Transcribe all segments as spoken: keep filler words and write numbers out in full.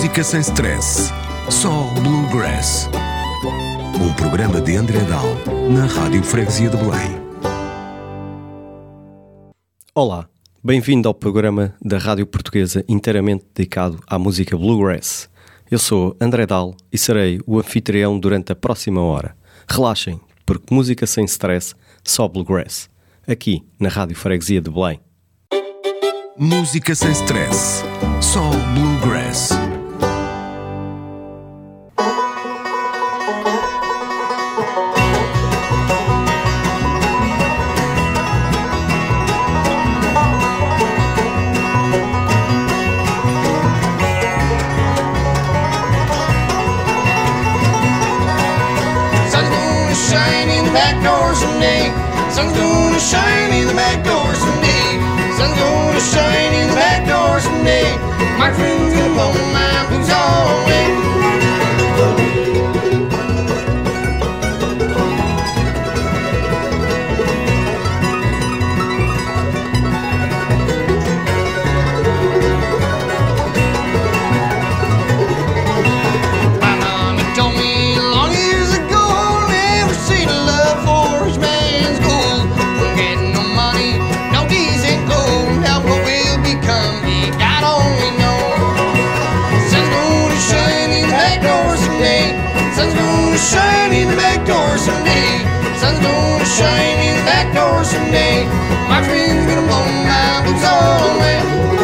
Música sem stress, só Bluegrass. Um programa de André Dal, na Rádio Freguesia de Belém. Olá, bem-vindo ao programa da Rádio Portuguesa inteiramente dedicado à música Bluegrass. Eu sou André Dal e serei o anfitrião durante a próxima hora. Relaxem, porque música sem stress, só Bluegrass. Aqui, na Rádio Freguesia de Belém. Música sem stress, só Bluegrass. Sun's gonna shine in the back door someday. Sun's gonna shine in the back door someday. My friend's gonna blow my blues all away. My mama told me long years ago, never see the love for his man's gold. Won't get no money, no decent clothes. Now what will become, he God only knows. Sun's gonna shine in the back door someday. Sun's gonna shine in the back door someday. Sun's gonna shine in the back door someday. My friend's gonna blow my blues all away.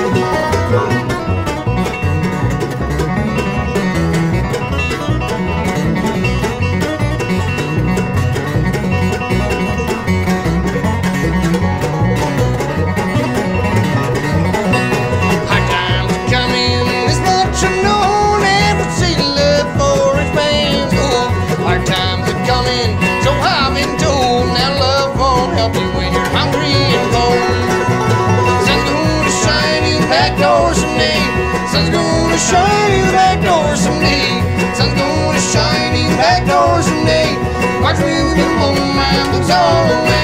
Hard times are coming, this much I know. Never see the love for his man's gold. Hard times are coming, so I've been told. Now love won't help you when you're hungry and cold. Sun's gonna shine in the back door someday. Sun's gonna shine in the back door someday. Sun's gonna shine in the back door someday. My dreams gonna blow my blues all away.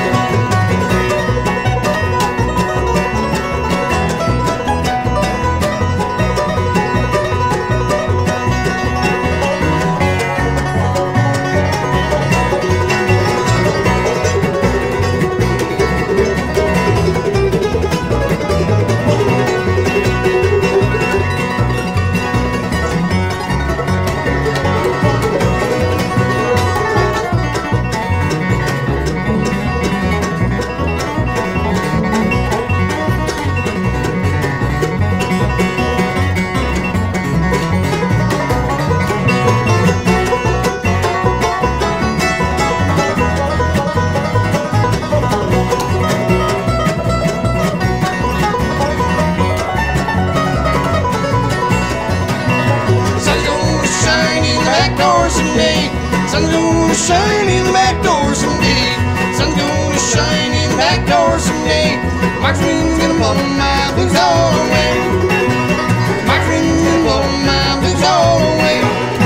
Sun's gonna shine in the back door someday. Sun's gonna shine in the back door someday. Sun's gonna shine in the back door someday. My dream's gonna blow my blues all away. My dream's gonna blow my blues all away.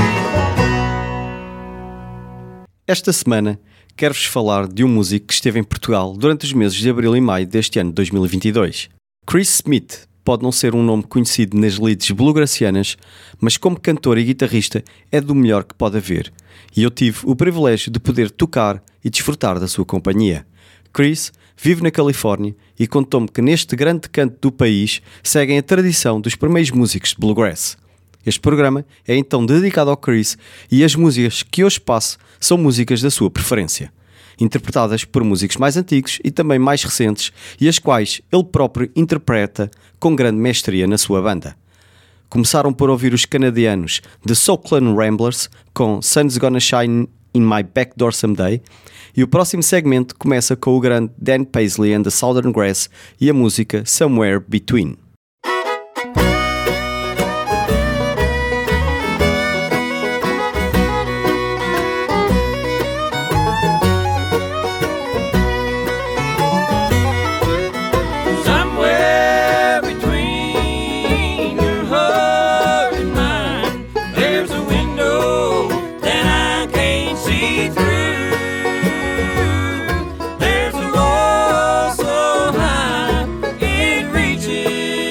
Esta semana quero-vos falar de um músico que esteve em Portugal durante os meses de abril e maio deste ano de dois mil e vinte e dois. Chris Smith pode não ser um nome conhecido nas lides bluegrassianas, mas como cantor e guitarrista é do melhor que pode haver, e eu tive o privilégio de poder tocar e desfrutar da sua companhia. Chris vive na Califórnia e contou-me que neste grande canto do país seguem a tradição dos primeiros músicos de bluegrass. Este programa é então dedicado ao Chris e as músicas que hoje passo são músicas da sua preferência, interpretadas por músicos mais antigos e também mais recentes e as quais ele próprio interpreta com grande mestria na sua banda. Começaram por ouvir os canadianos The Soul Clan Ramblers com Sun's Gonna Shine in My Back Door Someday e o próximo segmento começa com o grande Dan Paisley and the Southern Grass e a música Somewhere Between. Somewhere between your heart and mine, there's a window that I can't see through. There's a wall so high it reaches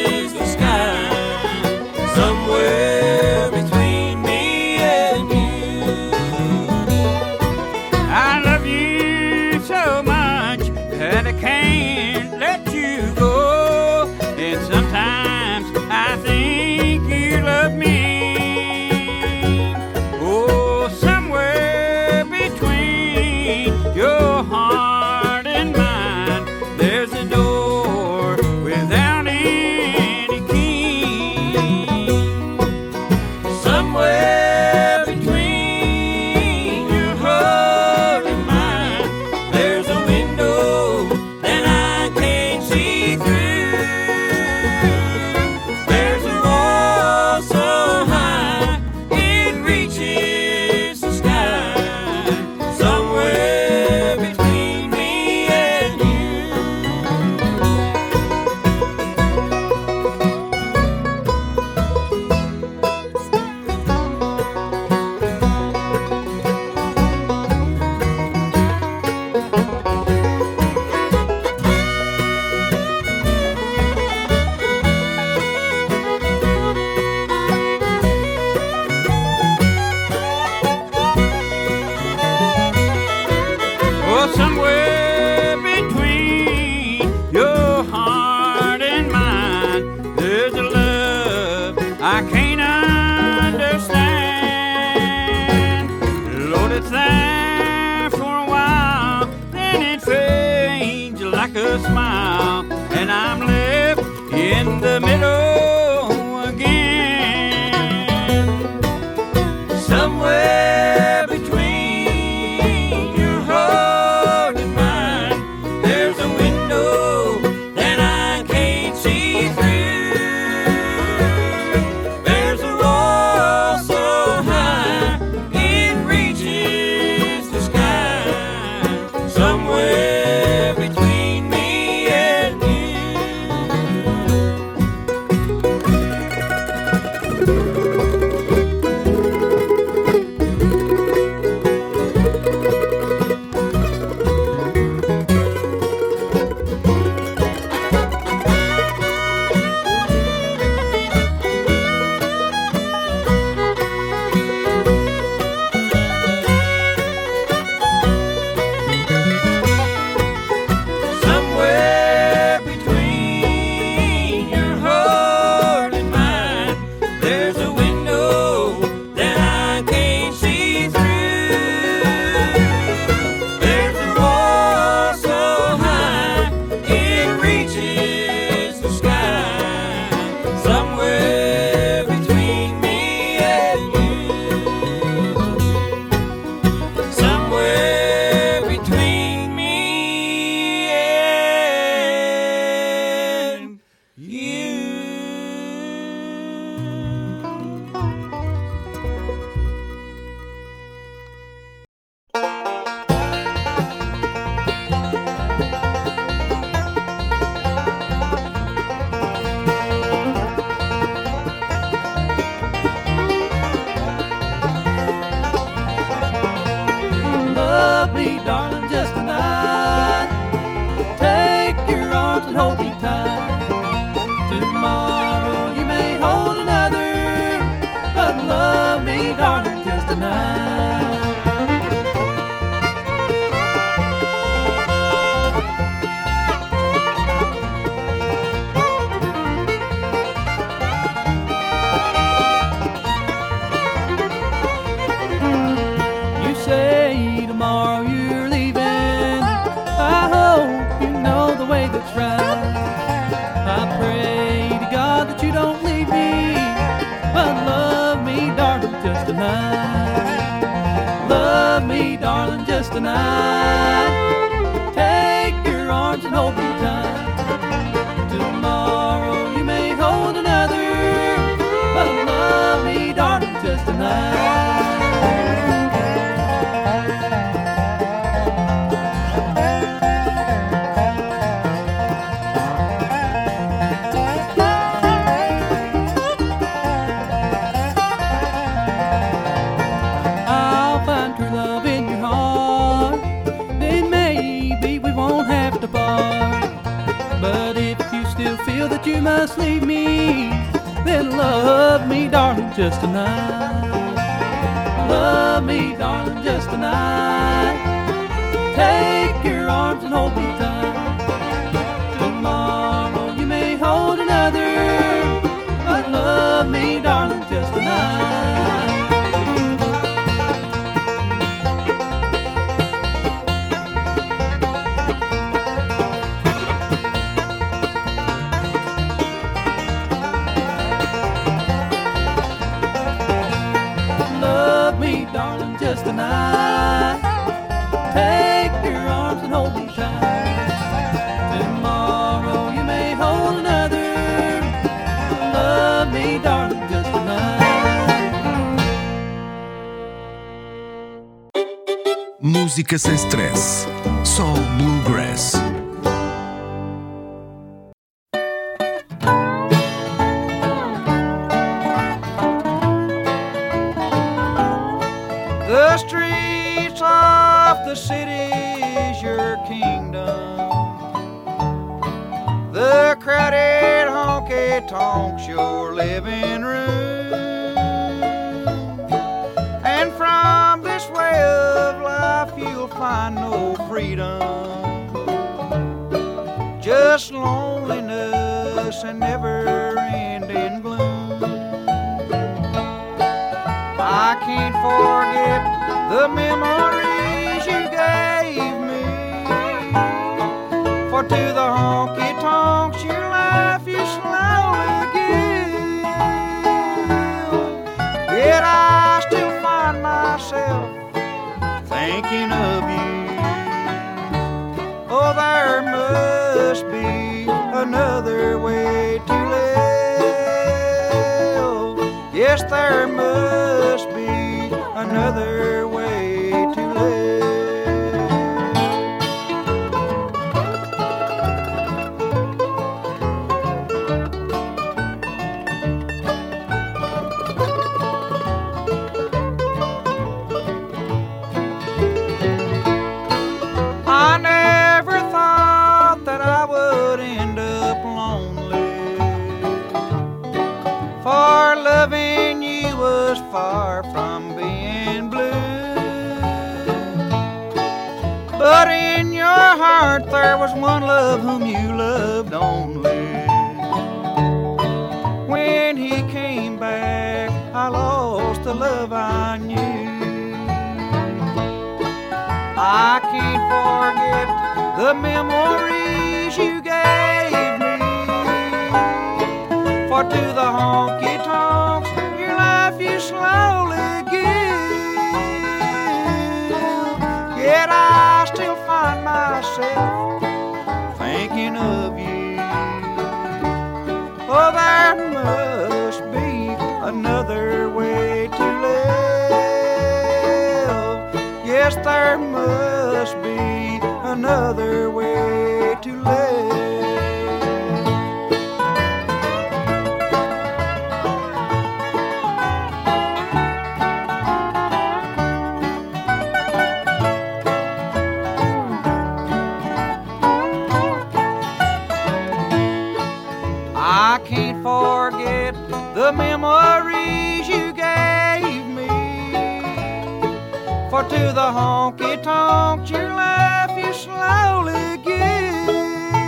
I can't understand. Lord, it's there for a while, then it fades like a smile, and I'm left in the middle again. Somewhere between your heart and mine, there's a window that I can't see through. There's a wall so high it reaches the sky. Somewhere between me and you. Somewhere between your heart and mine, there's a window that I can't see through. There's a wall so high it reaches the sky. Somewhere between me and you. Somewhere between me and you. Love me, darling, just tonight. Take your arms and hold me tight. Tomorrow you may hold another, but love me, darling, just tonight. You say tomorrow you're leaving. I hope you know the way that's right. I pray to God that you don't leave me, but love me, darling, just tonight. Love me, darling, just tonight. Take your arms and hold me tight. Tomorrow you may hold another, but love me, darling, just tonight. I'll find true love in your heart, then maybe we won't have to part. But if you still feel that you must leave me, then love me, darling, just tonight. Love me, darling, just tonight. Take your arms and hold me tight. Tomorrow you may hold another, but love me, darling, just tonight. Love me, darling, just tonight. Take your arms and hold me tight. Tomorrow you may hold another. Love me, darling, just tonight. Música sem stress. Só Bluegrass. The streets of the city's your kingdom. The crowded honky-tonk's your living room. And from this way of life you'll find no freedom, just loneliness and never-ending gloom. I can't forget the memories you gave me. For to the honky-tonks your life you slowly give. Yet I still find myself thinking of you. Oh, there must be another way to live. Yes, there must be another way to live. I never thought that I would end up lonely, for loving you was far from being blue. But in your heart there was one love whom you loved only. When he came back, I lost the love I knew. I can't forget the memories you gave me. For to the honky-tonks your life you slowly give. Yet I still find myself thinking of you. Oh, there must be another way to live. Yes, there must be another way to live. I can't forget the memories you gave me. For to the honky-tonks your life you slowly give.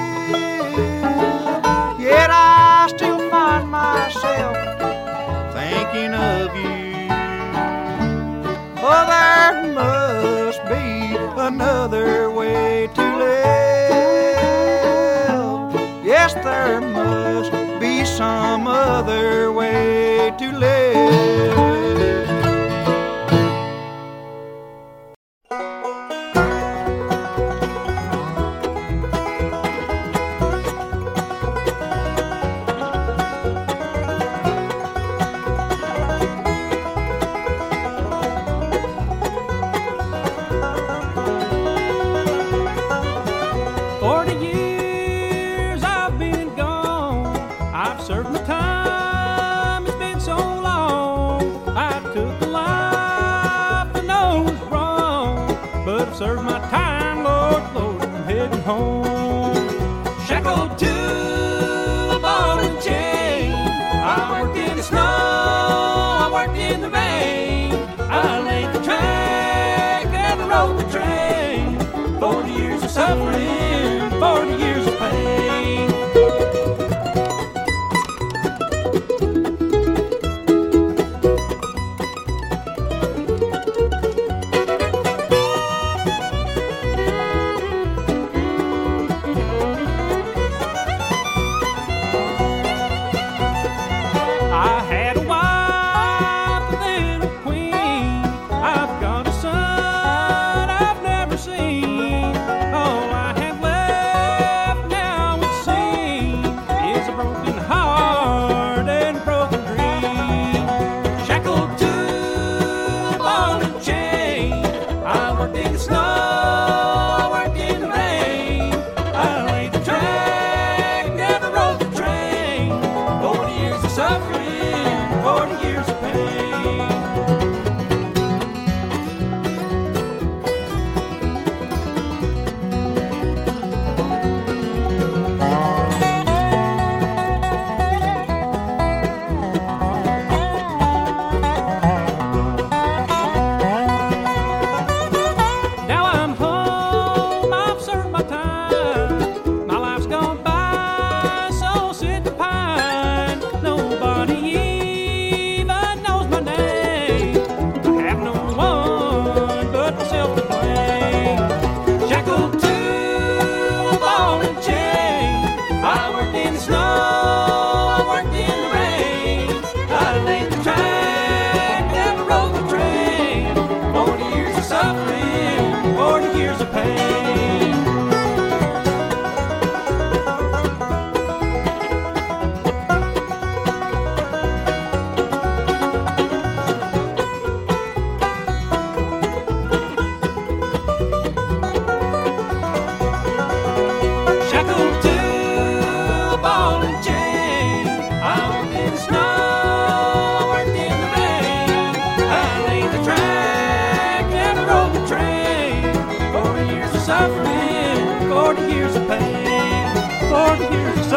Yet I still find myself thinking of you. Oh, there must be another way to live. Yes, there must be some other way to live. Forty years I've been gone. I've served my time. It's been so long. I took a life I know was wrong, but I've served my time, Lord, Lord, I'm heading home. Shackled to a ball and chain. I worked in the snow. I worked in the rain. I laid the track and I rode the train. Forty years of suffering, forty years of pain. I had a wife and then a queen. I've got a son I've never seen. All I have left now, it seems, is a broken heart and a broken dream. Shackled to a ball and chain. I worked in the snow, I worked in the rain. I laid the track, never rode the train. Forty years of suffering, forty years of pain. Now I'm home, I've served my time. My life's gone by, so sit and pine. Nobody even knows my name.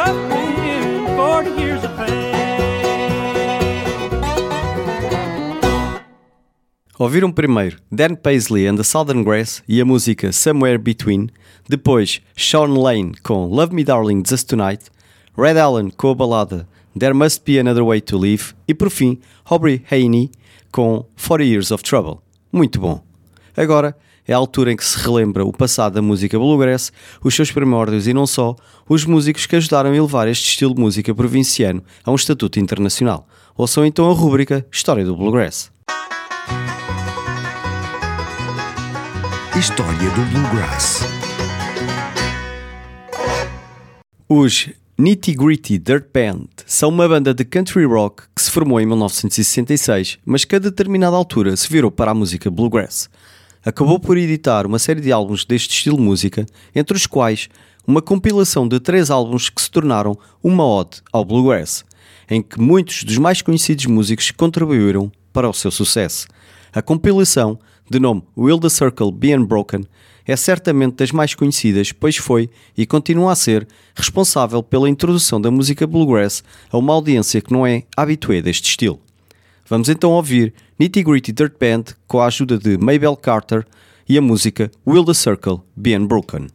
suffering, forty years of pain. Ouviram primeiro Dan Paisley and the Southern Grass e a música Somewhere Between, depois Sean Lane com Love Me Darling Just Tonight, Red Allen com a balada There Must Be Another Way to Live e por fim Aubrey Haney com forty Years of Trouble. Muito bom. Agora é a altura em que se relembra o passado da música bluegrass, os seus primórdios e não só, os músicos que ajudaram a elevar este estilo de música provinciano a um estatuto internacional. Ouçam então a rúbrica História do Bluegrass. História do Bluegrass. Os Nitty Gritty Dirt Band são uma banda de country rock que se formou em mil novecentos e sessenta e seis, mas que a determinada altura se virou para a música bluegrass. Acabou por editar uma série de álbuns deste estilo de música, entre os quais uma compilação de três álbuns que se tornaram uma ode ao bluegrass, em que muitos dos mais conhecidos músicos contribuíram para o seu sucesso. A compilação, de nome Will the Circle Be Unbroken, é certamente das mais conhecidas, pois foi, e continua a ser, responsável pela introdução da música bluegrass a uma audiência que não é habitué deste estilo. Vamos então ouvir Nitty Gritty Dirt Band com a ajuda de Mabel Carter e a música Will the Circle Be Unbroken.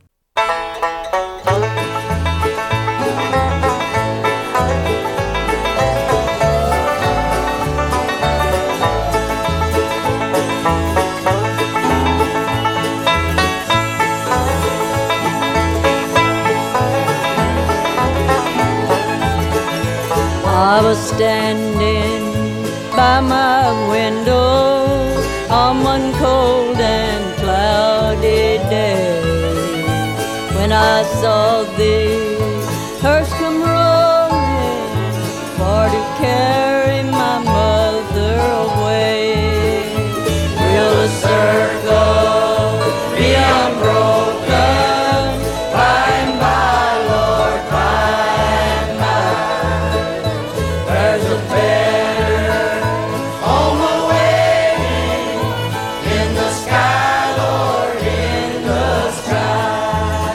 I was standing by my window on one cold and cloudy day when I saw the hearse come rolling for to carry my mother away. Will the circle be unbroken by and by, Lord, by and by? There's a better home awaiting in the sky, Lord, in the sky.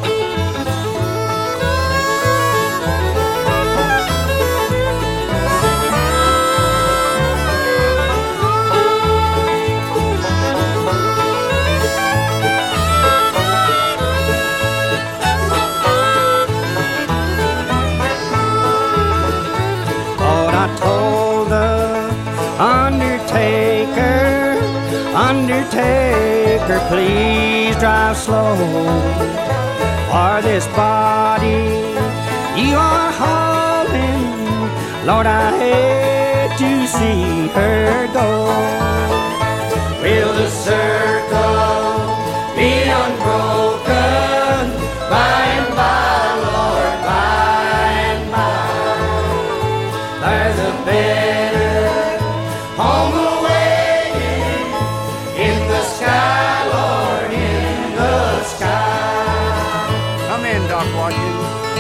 Lord, I told the undertaker, undertaker, please drive slow. For this body you are hauling, Lord, I hate to see her go. Will the circle be unbroken by and by, Lord, by and by? There's a better home awaiting in the sky, Lord, in the sky. Come in, Doc Watkins.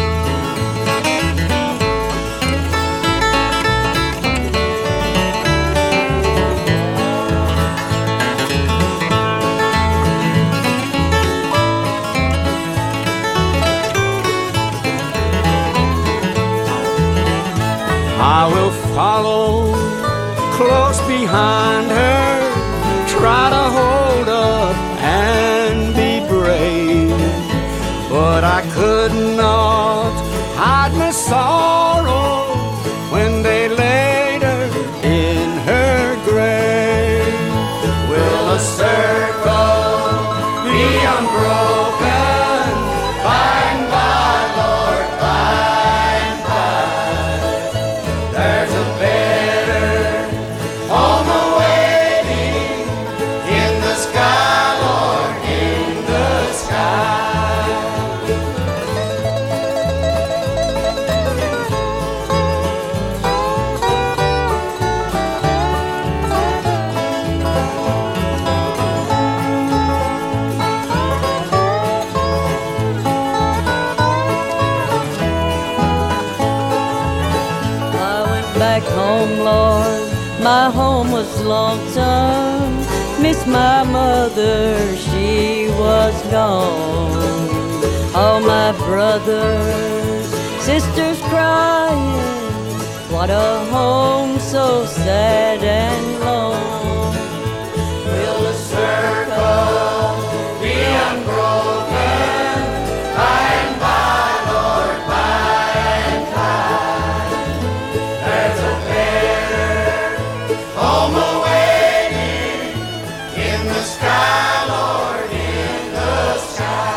I will follow close behind her, try to hold up and be brave, but I could not hide my sorrow when they laid her in her grave. Will a circle be unbroken by and by, Lord, by and by? There's a better home awaiting in the sky, Lord, in the sky. I went back home, Lord, my home was lonesome. Miss my mother, she was gone. All my brothers sisters crying. What a home so sad and lone. Will the circle be unbroken by and by, Lord, by and by? There's a better home awaiting in the sky, Lord, in the sky.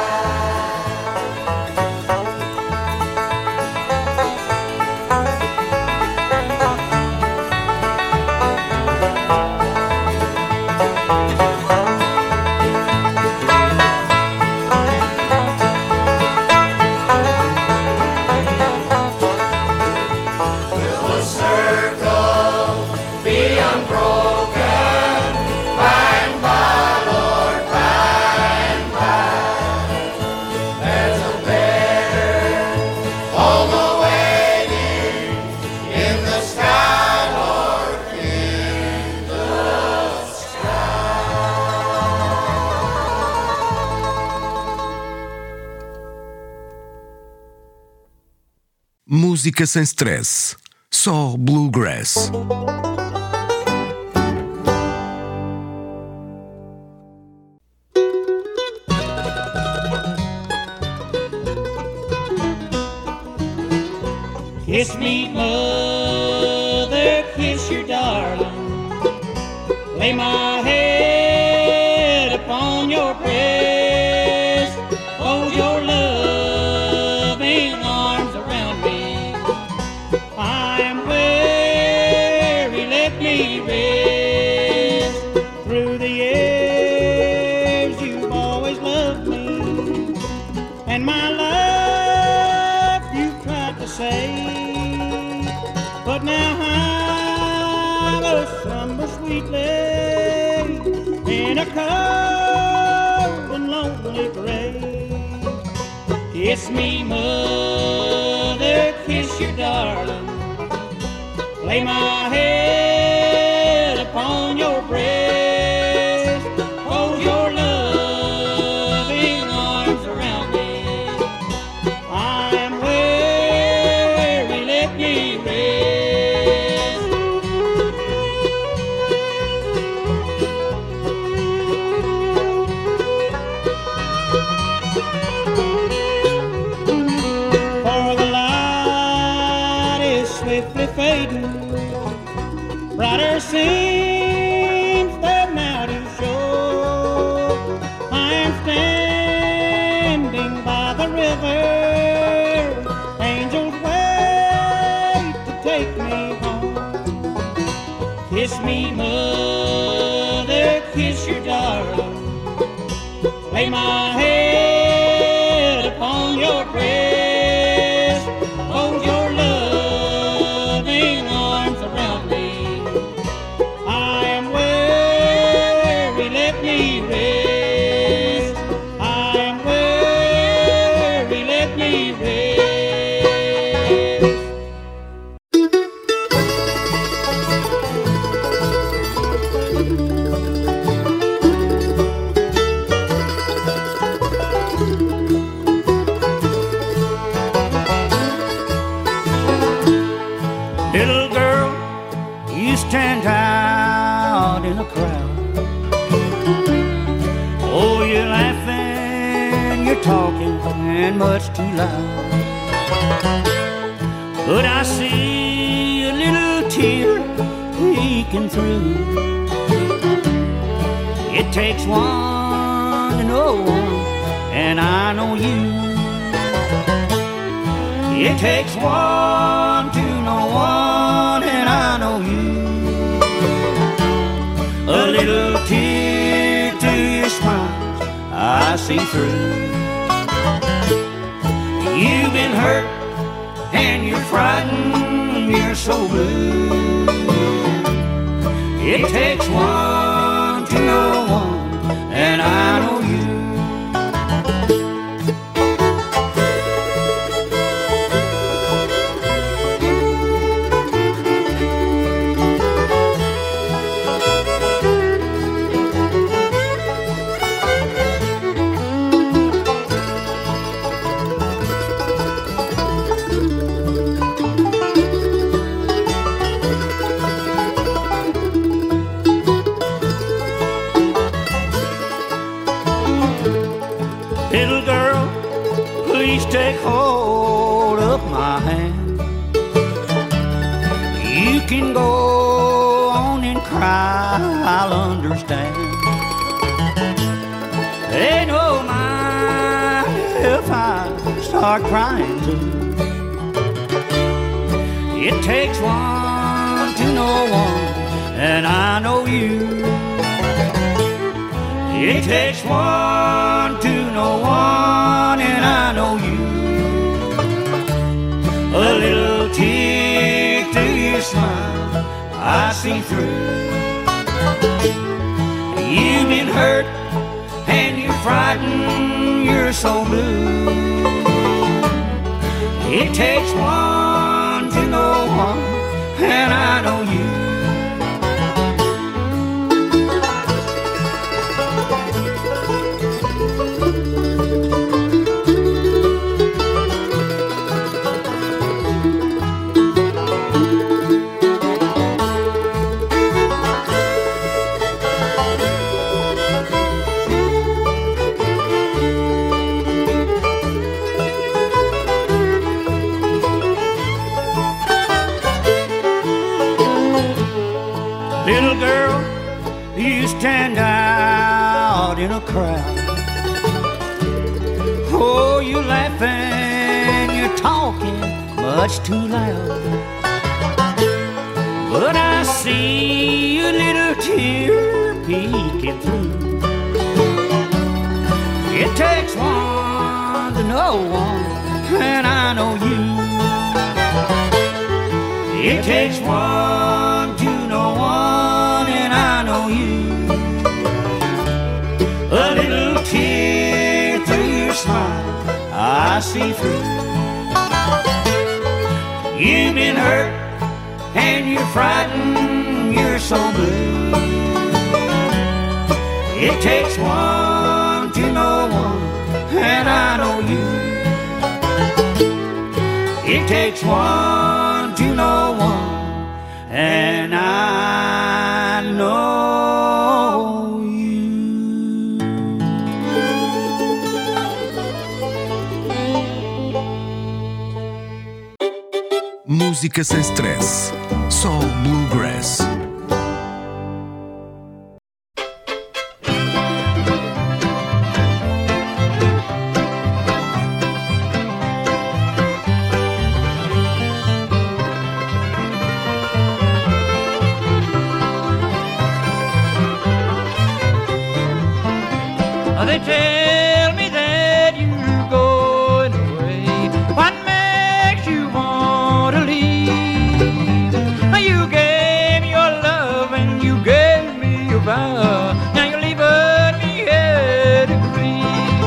Música sem stress, só bluegrass. Kiss me, mother, kiss your darling. Lay my head upon your breast. Hold your loving arms around me. I am weary, let me rest. Through the years you've always loved me, and my love you've tried to save. But now I will slumber sweetly in a cold and lonely grave. Kiss me, mother, kiss your darling. Lay my head upon your breast. Hold your loving arms around me. I am weary, let me rest. Fading, brighter seems the night is show. I am standing by the river, angels wait to take me home. Kiss me, mother, kiss your darling. Lay my head upon your breast. Hold your loving arms around me. I am weary, let me rest. I am weary, let me rest. Little girl, you stand out in a crowd. Oh, you're laughing, you're talking, and much too loud. But I see a little tear leaking through. It takes one to know one, and I know you. It takes one to know one, and I know you. A little tear to your smile I see through. You've been hurt and you're frightened, you're so blue. It takes one to know one, and I know you. can go on and cry, I'll understand. They don't mind if I start crying too. It takes one to know one, and I know you. It takes one to know one, and I know you. A little tear through your smile, I see through. You've been hurt and you're frightened, you're so blue. It takes one to know one, and I know you. Little girl, you stand out in a crowd. Oh, you're laughing, you're talking much too loud. But I see a little tear peeking through. It takes one to know one, and I know you. It takes one to know one, and I know you. A little tear through your smile, I see through. You've been hurt and you're frightened, you're so blue. It takes one to know one, and I know you. It takes one to know one, and I know you. Música sem stress, só bluegrass. They tell me that you're going away. What makes you want to leave? You gave me your love and you gave me your vow. Now you're leaving me here to grieve.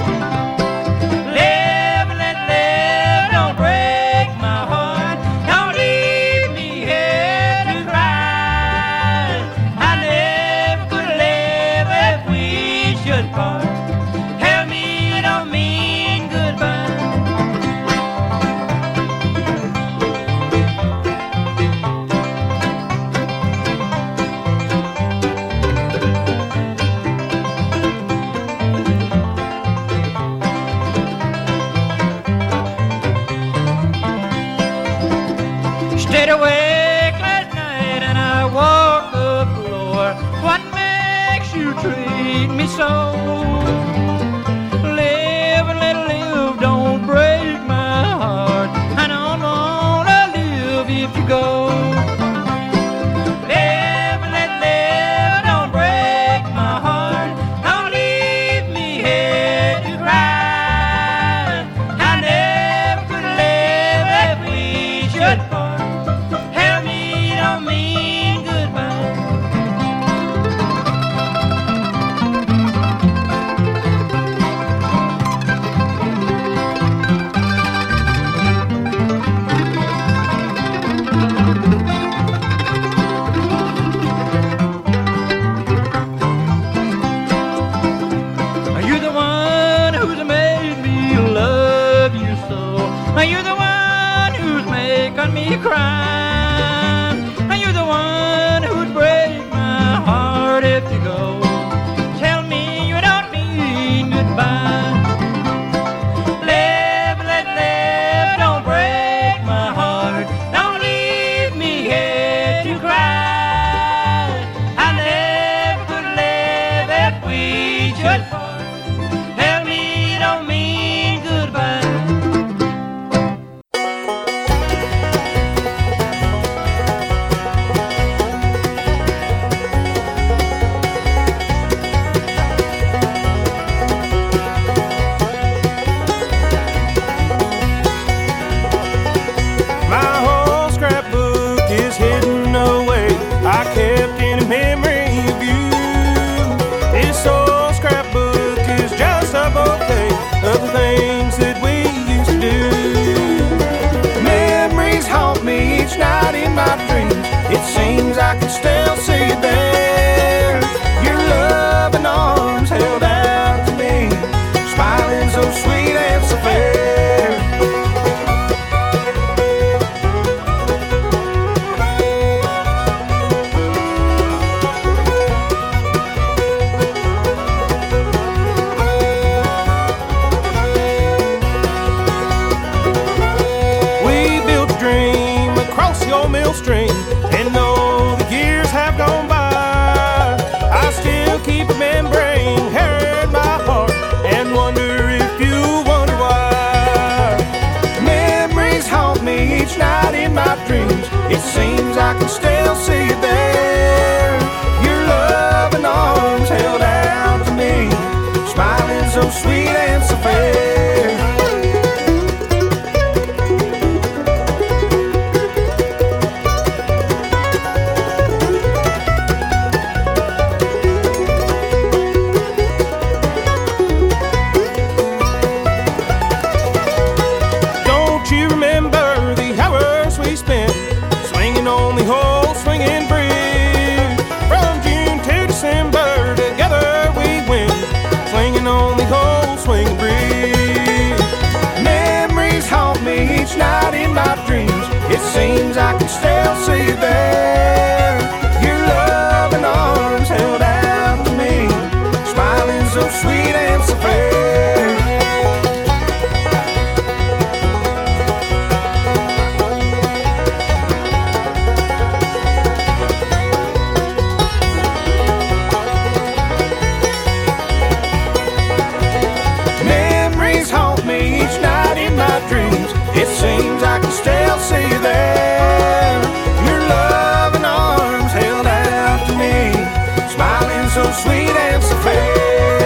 Live, let live, don't break my heart. Don't leave me here to cry. I never could live if we should part. Stayed awake last night and I walked the floor. What makes you treat me so? Live and let live, don't break my heart. I don't wanna live if you go. Live and let live, don't break my heart. Don't leave me here to cry. I never could live if we should part. I can still see you there. Your loving arms held out to me, smiling so sweet and so fair. String, and though the years have gone by, I still keep remembering her in my heart and wonder if you wonder why. Memories haunt me each night in my dreams. It seems I can still see you there. Your loving arms held out to me, smiling so sweet and so fair. It seems I can still see you there. Your loving arms held out to me, smiling so sweet and so fair. Memories haunt me each night in my dreams. It seems I can still see you there. Your loving arms held out to me, smiling so sweet and so fair.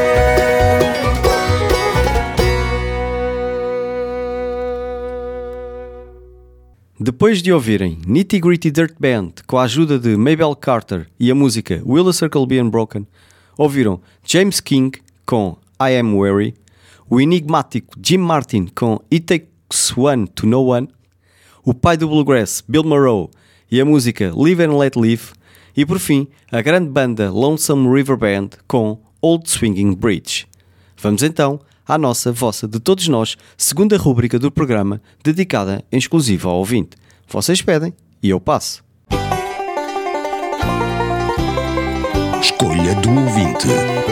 Depois de ouvirem Nitty Gritty Dirt Band com a ajuda de Mabel Carter e a música Will the Circle Be Unbroken, ouviram James King com I Am Weary, o enigmático Jim Martin com It Takes One to Know One, o pai do Bluegrass Bill Monroe e a música Live and Let Live, e por fim a grande banda Lonesome River Band com Old Swinging Bridge. Vamos então à nossa, vossa, de todos nós, segunda rúbrica do programa dedicada em exclusivo ao ouvinte. Vocês pedem e eu passo. Escolha do ouvinte.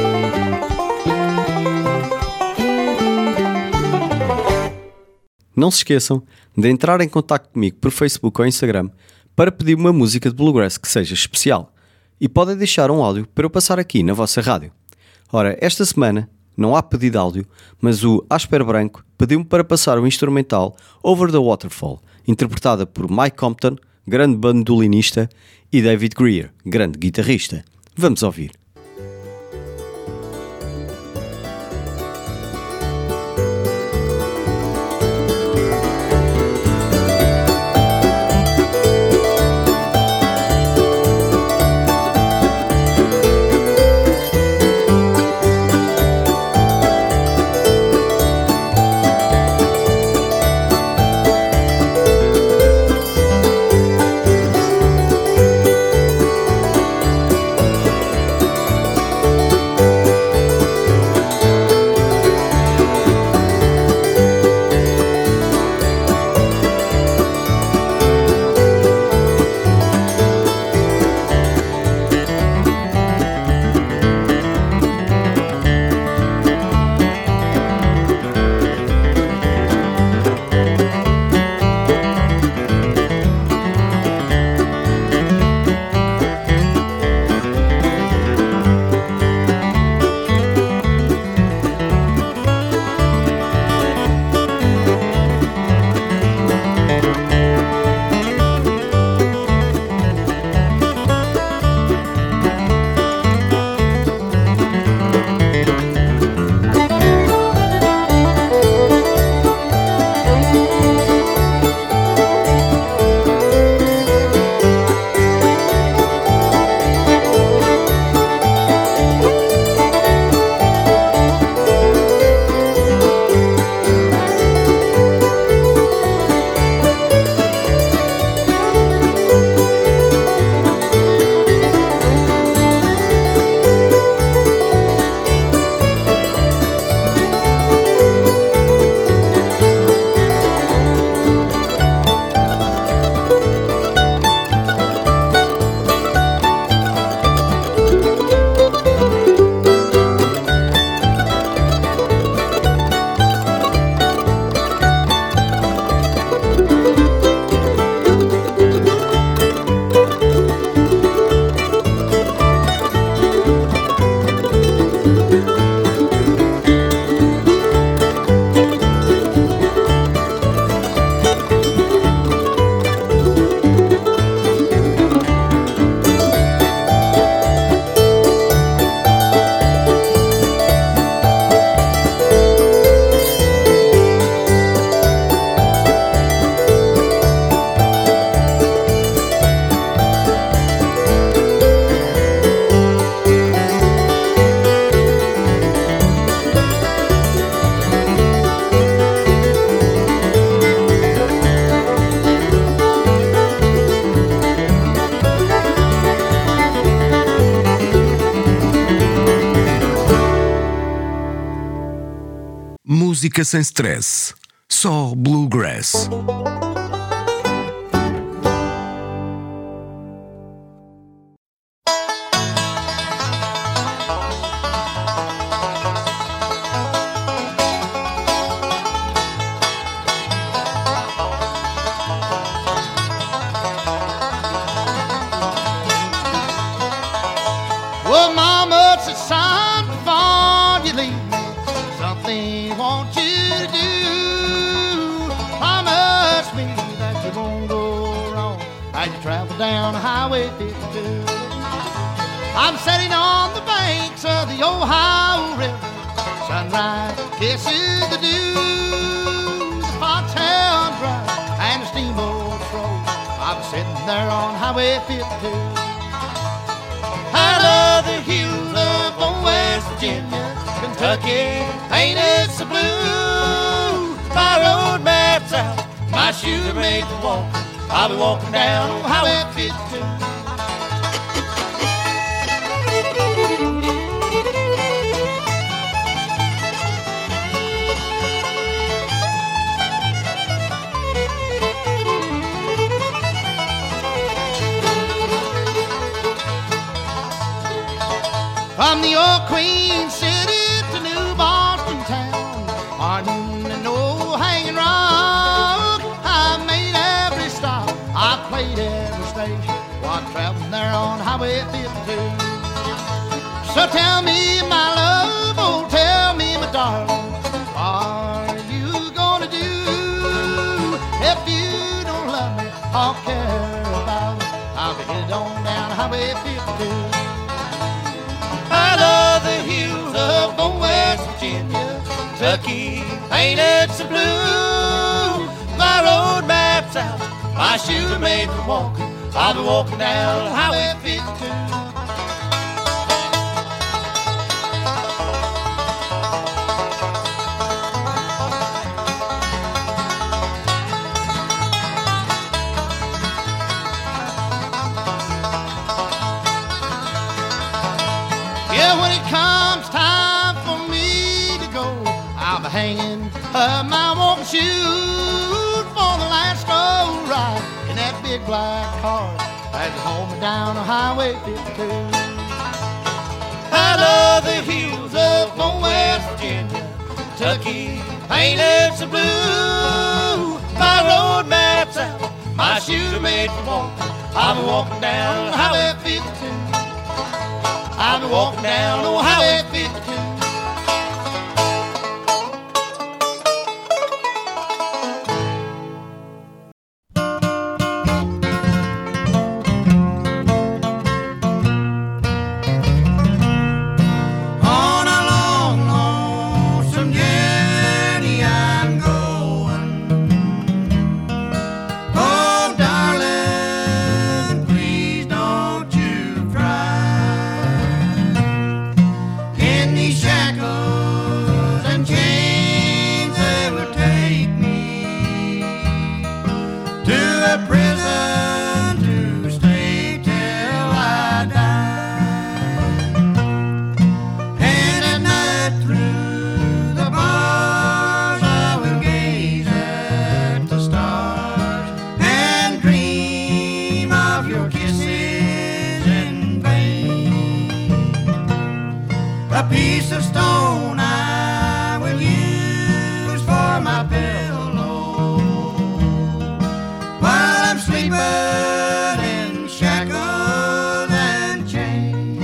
Não se esqueçam de entrar em contato comigo por Facebook ou Instagram para pedir uma música de Bluegrass que seja especial, e podem deixar um áudio para eu passar aqui na vossa rádio. Ora, esta semana não há pedido de áudio, mas o Asper Branco pediu-me para passar o instrumental Over the Waterfall, interpretada por Mike Compton, grande bandolinista, e David Greer, grande guitarrista. Vamos ouvir. Música sem stress. Só Bluegrass. Well, Mama, it's a sign before you leave me. Something I want you to do. Promise me that you won't go wrong as you travel down Highway fifty-two. I'm sitting on the banks of the Ohio River. Sunrise kisses the dew. The Foxhound Drive and the steamboats roll. I'm sitting there on Highway fifty-two. I love the hills of old West Virginia, Kentucky, ain't it so blue? My road map's out, my shoes are made for walking. I'll be walking down on Highway fifty-two. From the old Queen City to New Boston town, Martin and old Hanging Rock, I made every stop, I played every station while traveling there on Highway fifty-two. So tell me, my love, oh tell me, my darling, what are you gonna do if you don't love me or care about me? I'll be headed on down Highway fifty-two. I love the hills of old West Virginia, Kentucky, ain't it so blue? My road map's out, my shoes are made for walking. I'll be walking down Highway fifty-two. Yeah, when it comes time for me to go, I'll be hanging up my walking shoes for the last go ride in that big black car as it hold me down on Highway fifty-two. I love the hills of old West Virginia, Kentucky, ain't it so blue? My road map's out, my shoes are made for walking. I'll be walking down Highway fifty-two. I'll be walking down on Highway fifty-two. On a long, lonesome journey I'm going. Oh, darling, please don't you cry. In these shackles and chains, they will take me to a prison to stay till I die. And at night through the bars I will gaze at the stars and dream of your kisses in vain. A piece of stone I will use for my pillow while I'm sleeping in shackles and chains.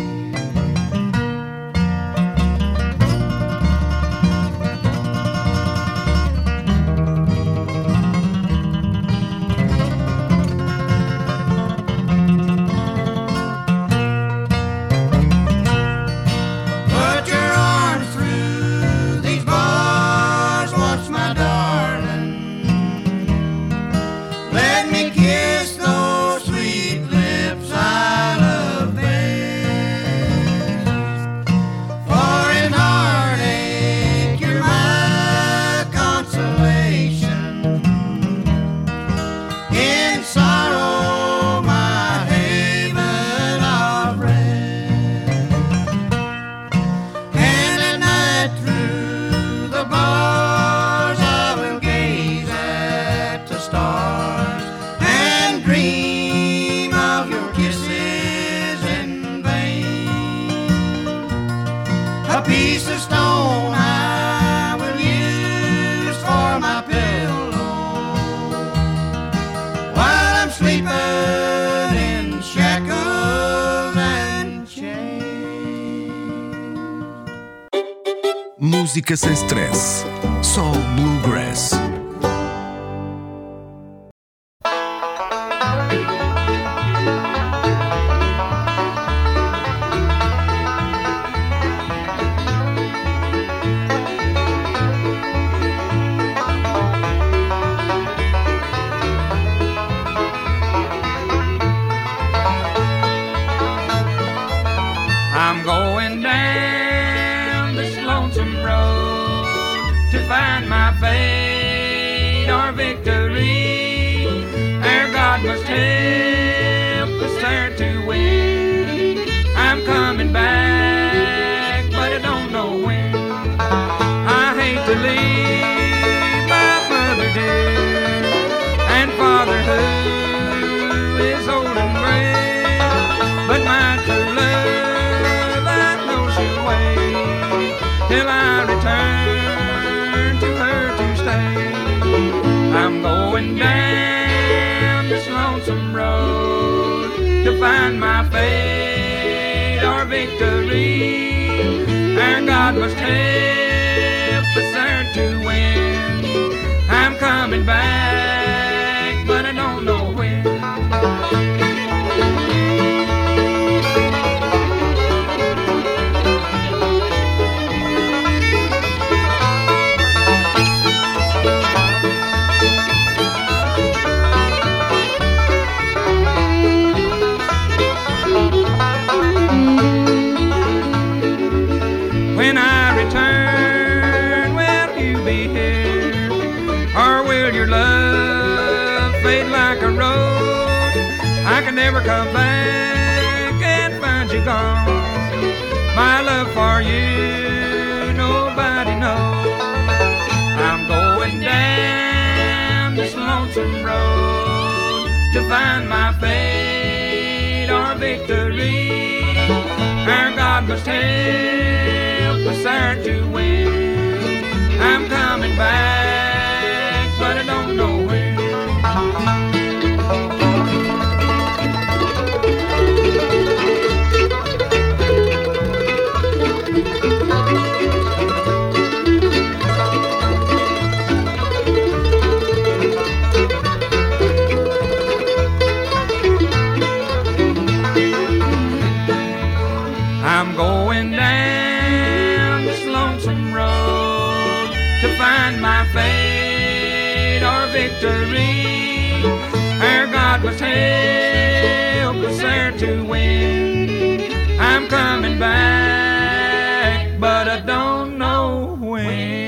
Put your arms through piece of stone I will use for my pillow while I'm sleeping in shackles and chains. Música sem stress. Só Bluegrass. I'm going down this lonesome road to find my fate or victory. Our God must help us there to win. I'm coming back, but I don't know when. I hate to leave my mother dear and father who is old and gray, but my true love I know she'll wait till I return to her to stay. I'm going down this lonesome road to find my fate or victory. Our God must help us there to win. I'm coming back, but I don't know when. When I return, will you be here? Or will your love fade like a rose? I can never come back and find you gone. My love for you, nobody knows. I'm going down this lonesome road to find my fate or victory. Our God must help us there to win. I'm coming back, but I don't know when. I'm going down this lonesome road to find my fate or victory. Our God must help us there to win. I'm coming back, but I don't know when.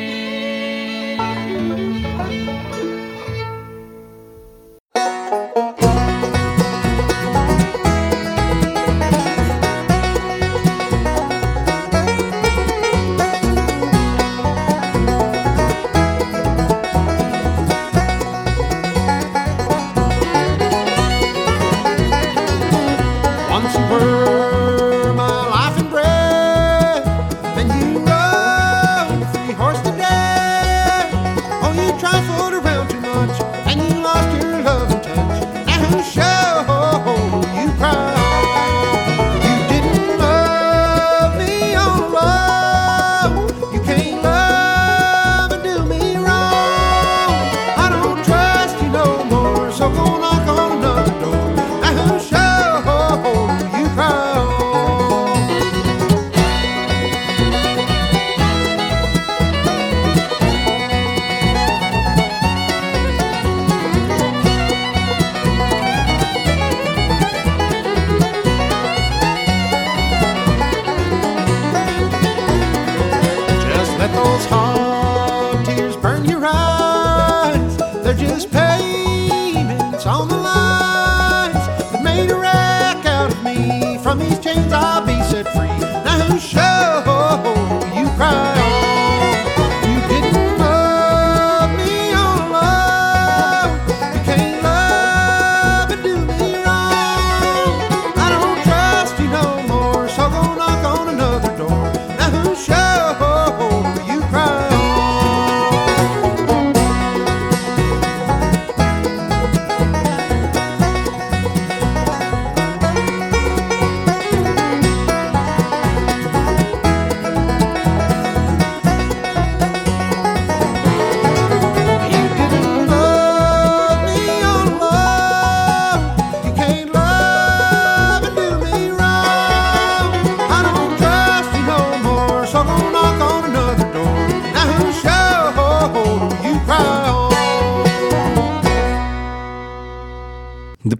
Once you were my life and breath, then you rode a free horse to death. Oh, you trifled around too much, and you lost your love and touch. Now who show you cry? You didn't love me on the road. You can't love and do me wrong. I don't trust you no more, so go knock on another door. Now who show you cry? Just let those hard tears burn your eyes. They're just payments on the lines that made a wreck out of me. From these chains I'll be set free. Now who show you cry? You didn't love me on the low. You can't love and do me wrong. I don't trust you no more, so go knock on another door. Now who show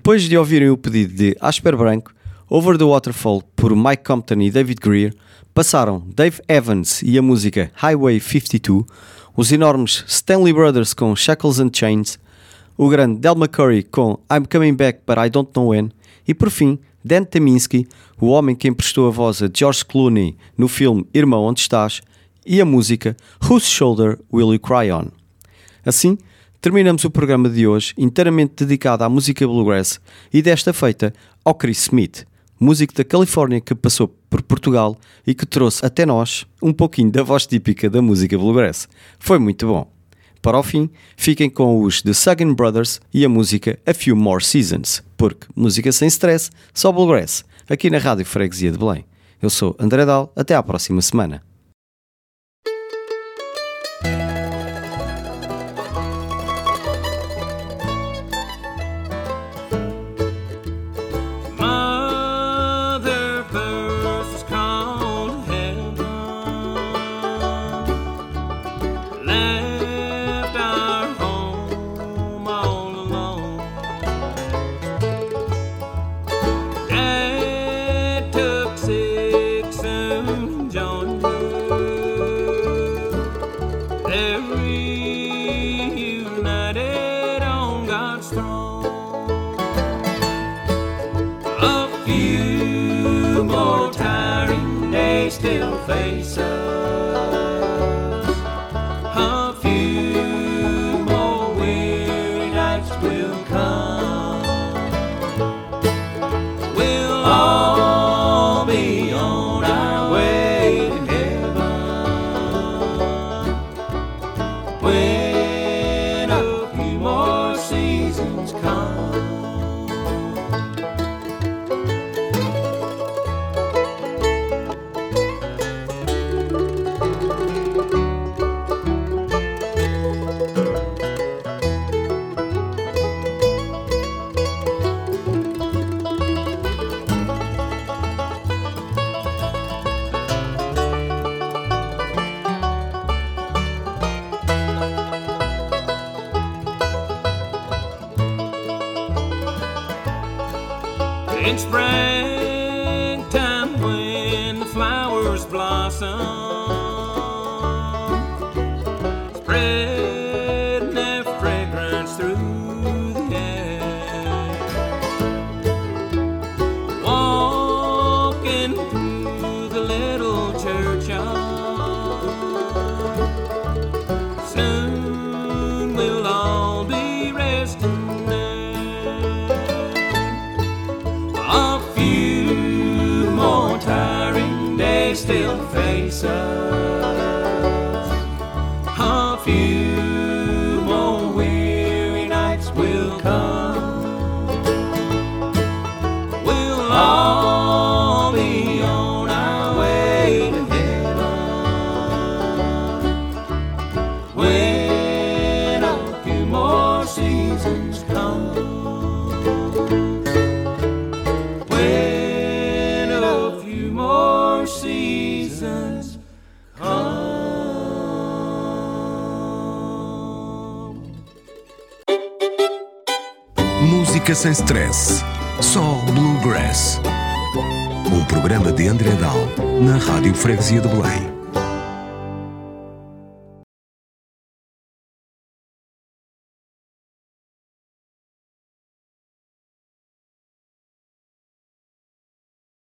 Depois de ouvirem o pedido de Asper Branco, Over the Waterfall por Mike Compton e David Greer, passaram Dave Evans e a música Highway cinquenta e dois, os enormes Stanley Brothers com Shackles and Chains, o grande Del McCoury com I'm Coming Back But I Don't Know When e por fim Dan Tyminski, o homem que emprestou a voz a George Clooney no filme Irmão, Onde Estás, e a música Whose Shoulder Will You Cry On. Assim, terminamos o programa de hoje inteiramente dedicado à música bluegrass e desta feita ao Chris Smith, músico da Califórnia que passou por Portugal e que trouxe até nós um pouquinho da voz típica da música bluegrass. Foi muito bom. Para o fim, fiquem com os The Sagan Brothers e a música A Few More Seasons, porque música sem stress, só bluegrass, aqui na Rádio Freguesia de Belém. Eu sou André Dal, até à próxima semana. Still face us. A few more weary nights will come. We'll all be on our way to heaven when a few more seasons come. In springtime when the flowers blossom, spreading their fragrance through the air, walking through the little churchyard, soon we'll all be resting. A few more tiring days still face us. A few more weary nights will come. We'll all be on our way to heaven when a few more seasons come. Seasons come. Música sem stress, só bluegrass. Um programa de André Dal na Rádio Freguesia de Belém.